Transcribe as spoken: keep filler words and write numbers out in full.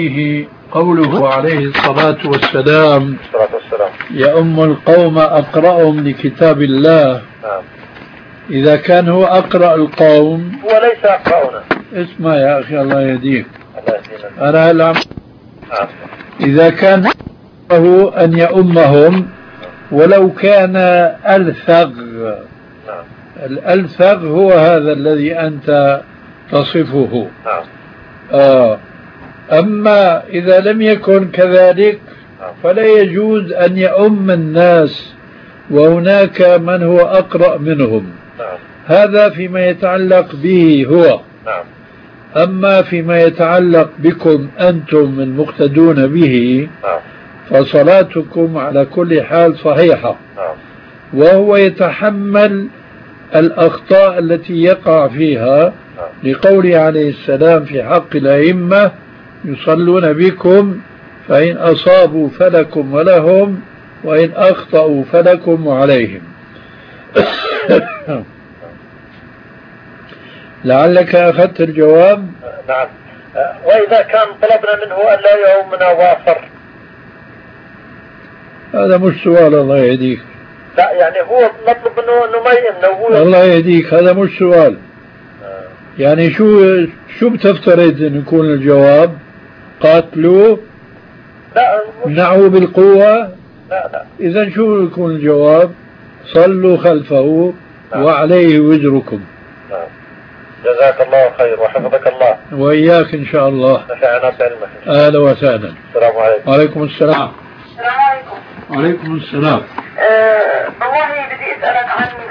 فيه قوله عليه الصلاة والسلام يؤم القوم أقرأهم لكتاب الله. نعم. إذا كان هو أقرأ القوم هو ليس أقرأنا. اسمع يا أخي الله يهديك. الله يهدينا. أنا هلا. نعم. إذا كان هو أن يؤمهم ولو كان ألثغ. نعم. الألثغ هو هذا الذي أنت تصفه. نعم. آه. أما إذا لم يكن كذلك فلا يجوز أن يؤم الناس وهناك من هو أقرأ منهم. نعم. هذا فيما يتعلق به هو. نعم. أما فيما يتعلق بكم أنتم المقتدون به نعم. فصلاتكم على كل حال صحيحة. نعم. وهو يتحمل الأخطاء التي يقع فيها لقوله عليه السلام في حق الأئمة يصلون بكم فإن أصابوا فلكم ولهم وإن أخطأوا فلكم وعليهم. لعلك أخذت الجواب. نعم. وإذا كان طلبنا منه أن لا يؤمنا واصر، هذا مش سؤال الله يهديك. لا يعني هو مطلب منه أنه ما يؤمن. الله يهديك هذا مش سؤال. يعني شو شو بتفترض أن يكون الجواب؟ قاتلوا؟ لا. منعوا بالقوة؟ لا لا. إذا شو يكون الجواب؟ صلوا خلفه. نعم. وعليه وزركم. نعم. جزاك الله خير وحفظك الله. وإياك إن شاء الله. نفعنا بعلمك. أهلا وسهلا. السلام عليكم. وعليكم السلام. السلام عليكم. وعليكم السلام. أه والله بدي أسألك عن